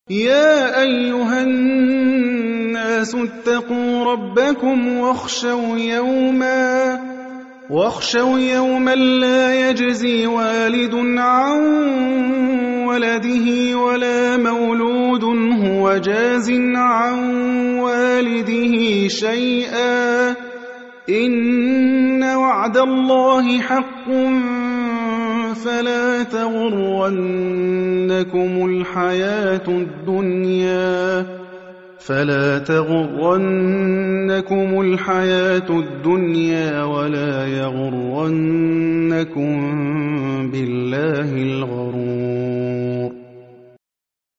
يَا أَيُّهَا النَّاسُ اتَّقُوا رَبَّكُمْ وَاخْشَوْا يَوْمًا لَّا يَجْزِي وَالِدٌ عَن وَلَدِهِ وَلَا مَوْلُودٌ هُوَ جَازٍ عَن وَالِدِهِ شَيْئًا ۚ إِنَّ وَعْدَ اللَّهِ حَقٌّ فَلَا تَغُرَّنَّكُمُ الْحَيَاةُ الدُّنْيَا وَلَا يَغُرَّنَّكُم بِاللَّهِ الْغَرُورُ